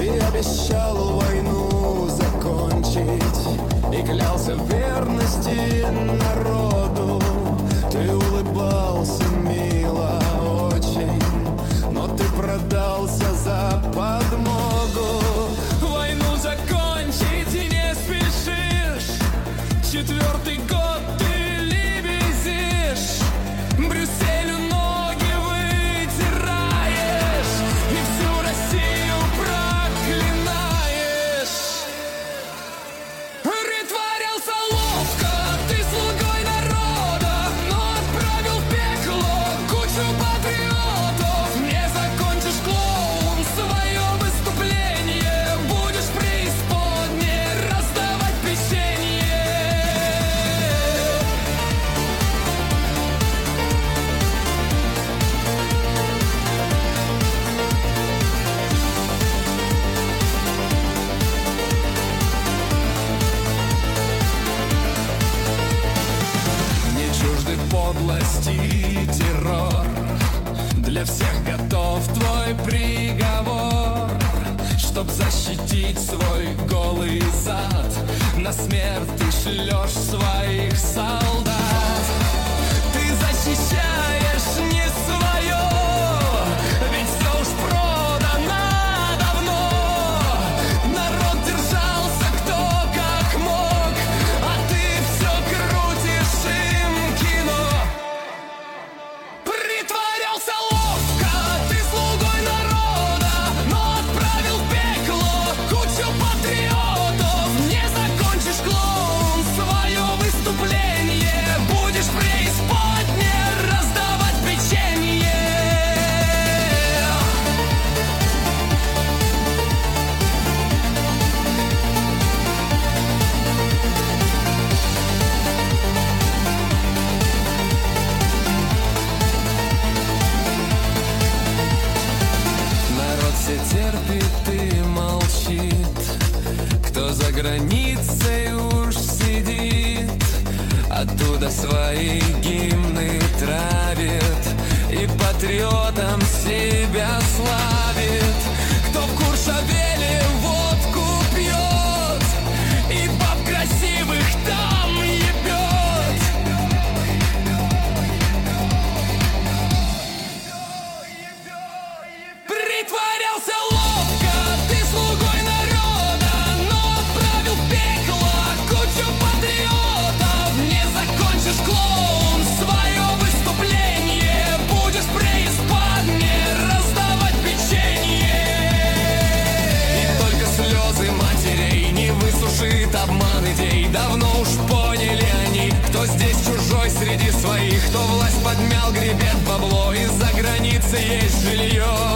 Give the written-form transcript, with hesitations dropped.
Ты обещал войну закончить и клялся в верности народу. Ты улыбался мило очень, но ты продался за подмогу. Войну закончить не спешишь, 4-й год ты лебезишь, Брюсселю ноги вытираешь и всю Россию проклинаешь. Притворялся ловко ты слугой народа, но отправил в пекло кучу патриотов. Не закончишь, клоун, свое выступление, будешь в преисподней раздавать печенье. Не чужды подлости и террор, для всех готов твой приговор. Чтоб защитить свой голый зад, на смерть ты шлешь своих солдат. Ты защищаешь не свое, ведь все уж продано давно. Народ держался кто как мог, а ты все крутишь им кино. Притворялся ловко ты слугой народа, но отправил в пекло кучу патриотов. Не закончишь, клоун, свое выступление, будешь в преисподней раздавать печенье. Народ все терпит и молчит, кто за границей уж сидит, оттуда свои гимны травит и патриотом себя славит. Кто в Куршавеле водку пьет и баб красивых там ебет. Притворялся ловко ты слугой народа, но отправил в пекло кучу патриотов. Не закончишь, клоун, свое выступление, будешь в преисподней раздавать печенье. И только слезы матерей не высушит обман идей. Давно уж поняли они, кто здесь чужой среди своих, кто власть подмял, гребет бабло, и за границей есть жилье.